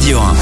Radio 1.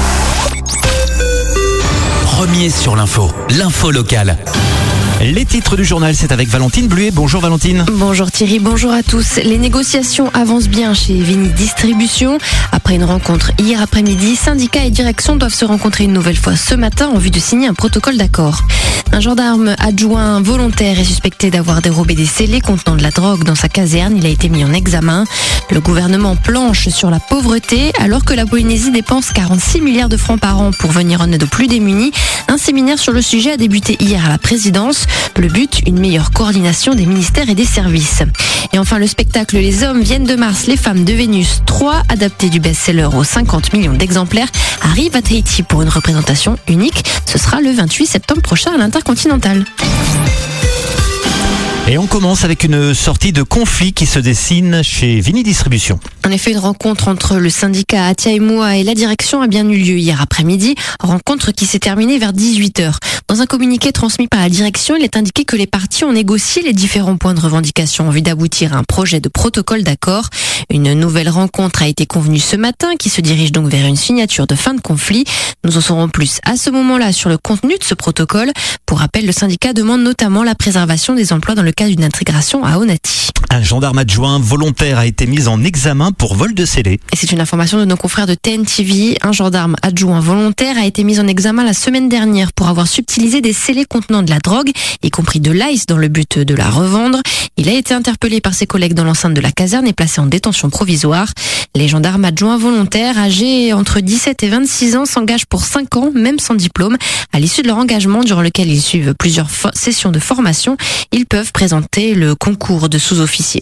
Premier sur l'info locale. Les titres du journal, c'est avec Valentine Bluet. Bonjour Valentine. Bonjour Thierry, bonjour à tous. Les négociations avancent bien chez Vini Distribution. Après une rencontre hier après-midi, syndicats et direction doivent se rencontrer une nouvelle fois ce matin en vue de signer un protocole d'accord. Un gendarme adjoint volontaire est suspecté d'avoir dérobé des scellés contenant de la drogue dans sa caserne. Il a été mis en examen. Le gouvernement planche sur la pauvreté alors que la Polynésie dépense 46 milliards de francs par an pour venir en aide aux plus démunis. Un séminaire sur le sujet a débuté hier à la présidence. Le but, une meilleure coordination des ministères et des services. Et enfin, le spectacle Les hommes viennent de Mars, les femmes de Vénus 3, adapté du best-seller aux 50 millions d'exemplaires, arrive à Tahiti pour une représentation unique. Ce sera le 28 septembre prochain à l'Intercontinental. Et on commence avec une sortie de conflit qui se dessine chez Vini Distribution. En effet, une rencontre entre le syndicat Atiaimua et la direction a bien eu lieu hier après-midi. Rencontre qui s'est terminée vers 18h. Dans un communiqué transmis par la direction, il est indiqué que les parties ont négocié les différents points de revendication en vue d'aboutir à un projet de protocole d'accord. Une nouvelle rencontre a été convenue ce matin qui se dirige donc vers une signature de fin de conflit. Nous en saurons plus à ce moment-là sur le contenu de ce protocole. Pour rappel, le syndicat demande notamment la préservation des emplois dans le cas d'une intégration à Onati. Un gendarme adjoint volontaire a été mis en examen pour vol de scellés. Et c'est une information de nos confrères de TNTV. Un gendarme adjoint volontaire a été mis en examen la semaine dernière pour avoir subtilisé des scellés contenant de la drogue, y compris de l'ice, dans le but de la revendre. Il a été interpellé par ses collègues dans l'enceinte de la caserne et placé en détention provisoire. Les gendarmes adjoints volontaires, âgés entre 17 et 26 ans, s'engagent pour 5 ans, même sans diplôme. À l'issue de leur engagement, durant lequel ils suivent plusieurs sessions de formation, ils peuvent présenter le concours de sous-officier.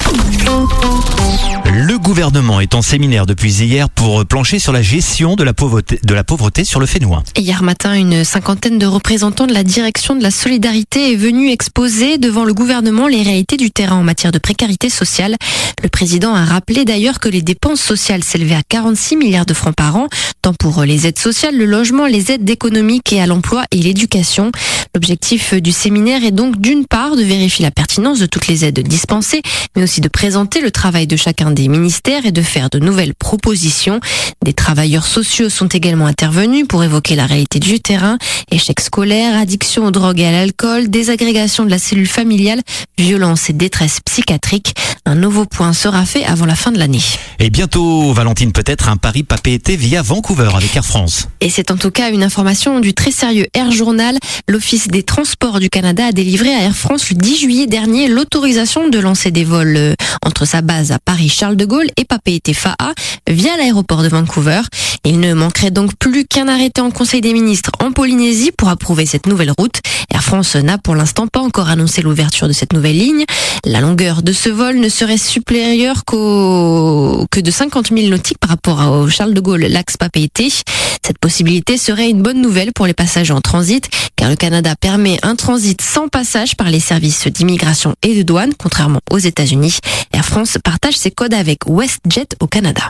Le gouvernement est en séminaire depuis hier pour plancher sur la gestion de la pauvreté sur le Fénois. Hier matin, une cinquantaine de représentants de la direction de la solidarité est venue exposer devant le gouvernement les réalités du terrain en matière de précarité sociale. Le président a rappelé d'ailleurs que les dépenses sociales s'élevaient à 46 milliards de francs par an, tant pour les aides sociales, le logement, les aides économiques et à l'emploi et l'éducation. L'objectif du séminaire est donc d'une part de vérifier la pertinence de toutes les aides dispensées, mais aussi de présenter le travail de chacun des ministères et de faire de nouvelles propositions. Des travailleurs sociaux sont également intervenus pour évoquer la réalité du terrain, échec scolaire, addiction aux drogues et à l'alcool, désagrégation de la cellule familiale, violence et détresse psychiatrique. Un nouveau point sera fait avant la fin de l'année. Et bientôt, Valentine, peut-être un pari papé-été via Vancouver avec Air France. Et c'est en tout cas une information du très sérieux Air Journal. L'Office des Transports du Canada a délivré à Air France le 10 juillet dernier l'autorisation de lancer des vols entre sa base à Paris-Charles de Gaulle et Papeete-Fa'a via l'aéroport de Vancouver. Il ne manquerait donc plus qu'un arrêté en Conseil des ministres en Polynésie pour approuver cette nouvelle route. Air France n'a pour l'instant pas encore annoncé l'ouverture de cette nouvelle ligne. La longueur de ce vol ne serait supérieure que de 50 000 nautiques par rapport au Charles de Gaulle Lax Papeete. Cette possibilité serait une bonne nouvelle pour les passagers en transit, car le Canada permet un transit sans passage par les services d'immigration et de douane, contrairement aux États-Unis. Air France partage ses codes avec WestJet au Canada.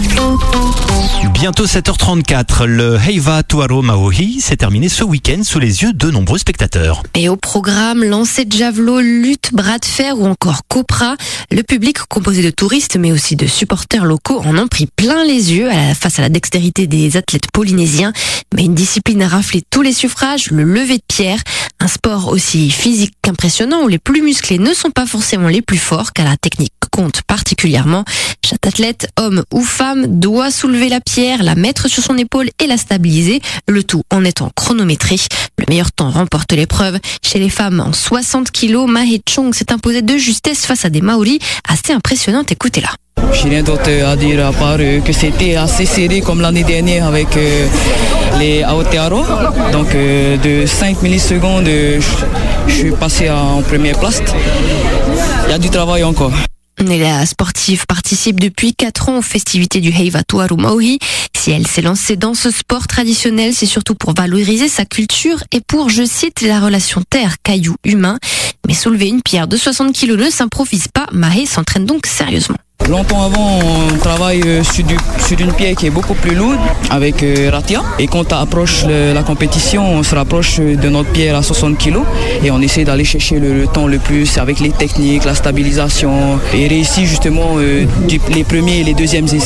Bientôt 7h34, le Heiva Tuaro Maohi s'est terminé ce week-end sous les yeux de nombreux spectateurs. Et au programme, lancer de javelot, lutte, bras de fer ou encore copra, le public composé de touristes mais aussi de supporters locaux en ont pris plein les yeux face à la dextérité des athlètes polynésiens. Mais une discipline a raflé tous les suffrages, le lever de pierre, un sport aussi physique qu'impressionnant où les plus musclés ne sont pas forcément les plus forts car la technique compte particulièrement. Chaque athlète, homme ou femme, doit soulever la pierre, la mettre sur son épaule et la stabiliser, le tout en étant chronométré. Le meilleur temps remporte l'épreuve. Chez les femmes en 60 kilos, Mahé Chong s'est imposée de justesse face à des Maoris assez impressionnantes. Écoutez-la. Je n'ai rien d'autre à dire à part que c'était assez serré comme l'année dernière avec les Aotearoa. Donc de 5 millisecondes, je suis passé en première place. Il y a du travail encore. Et la sportive participe depuis 4 ans aux festivités du Heiva Tuaro Maohi. Si elle s'est lancée dans ce sport traditionnel, c'est surtout pour valoriser sa culture et pour, je cite, la relation terre-caillou-humain. Mais soulever une pierre de 60 kilos ne s'improvise pas. Mahé s'entraîne donc sérieusement. Longtemps avant, on travaille sur une pierre qui est beaucoup plus lourde avec ratia. Et quand on approche la compétition, on se rapproche de notre pierre à 60 kg et on essaie d'aller chercher le temps le plus avec les techniques, la stabilisation et réussir justement les premiers et les deuxièmes essais.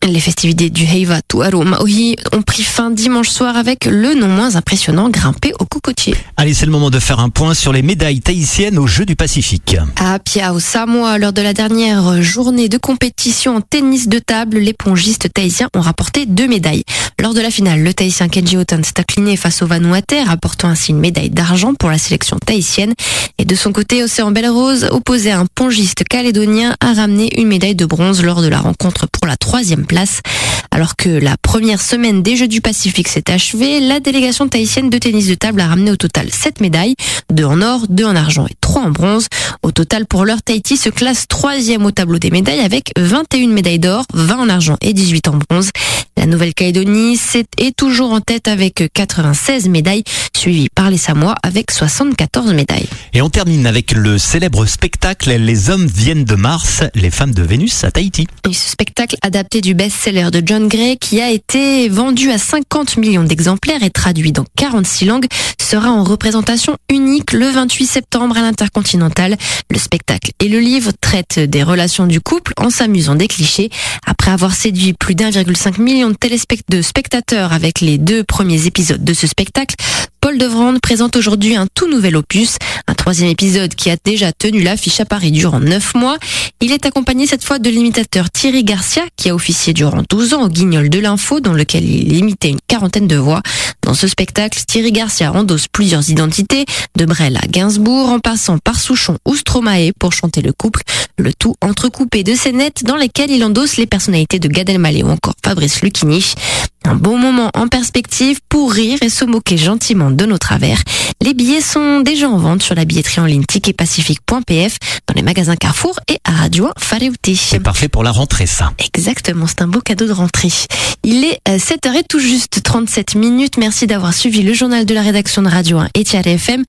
Les festivités du Heiva Tuaro Maui ont pris fin dimanche soir avec le non moins impressionnant grimpé au cocotier. Allez, c'est le moment de faire un point sur les médailles tahitiennes aux Jeux du Pacifique. À Piao, Samoa, lors de la dernière journée de compétition en tennis de table, les pongistes tahitiens ont rapporté 2 médailles. Lors de la finale, le Tahitien Kenji Otan s'est incliné face au Vanuatu, rapportant ainsi une médaille d'argent pour la sélection tahitienne. Et de son côté, Océan Belle-Rose, opposé à un pongiste calédonien, a ramené une médaille de bronze lors de la rencontre pour la 3e place. Alors que la première semaine des Jeux du Pacifique s'est achevée, la délégation tahitienne de tennis de table a ramené au total 7 médailles, 2 en or, 2 en argent et 3 en bronze. Au total, pour l'heure, Tahiti se classe 3e au tableau des médailles avec 21 médailles d'or, 20 en argent et 18 en bronze. La Nouvelle-Calédonie est toujours en tête avec 96 médailles, suivie par les Samoa avec 74 médailles. Et on termine avec le célèbre spectacle « Les hommes viennent de Mars, les femmes de Vénus » à Tahiti. Et ce spectacle adapté du best-seller de John Gray, qui a été vendu à 50 millions d'exemplaires et traduit dans 46 langues, sera en représentation unique le 28 septembre à l'Intercontinental. Le spectacle et le livre traitent des relations du couple en s'amusant des clichés. Après avoir séduit plus d'1,5 million de spectateurs avec les 2 premiers épisodes de ce spectacle, Paul Devrande présente aujourd'hui un tout nouvel opus, un 3e épisode qui a déjà tenu l'affiche à Paris durant 9 mois. Il est accompagné cette fois de l'imitateur Thierry Garcia, qui a officié durant 12 ans au Guignol de l'Info, dans lequel il imitait une 40aine de voix. Dans ce spectacle, Thierry Garcia endosse plusieurs identités, de Brel à Gainsbourg, en passant par Souchon ou Stromae pour chanter le couple, le tout entrecoupé de scénettes dans lesquelles il endosse les personnalités de Gad Elmaleh ou encore Fabrice Lucchini. Un beau moment en perspective pour rire et se moquer gentiment de nos travers. Les billets sont déjà en vente sur la billetterie en ligne ticketpacifique.pf, dans les magasins Carrefour et à Radio Fareuti. C'est parfait pour la rentrée, ça. Exactement, c'est un beau cadeau de rentrée. Il est 7h et tout juste 37 minutes. Merci d'avoir suivi le journal de la rédaction de Radio 1 et Tiare FM.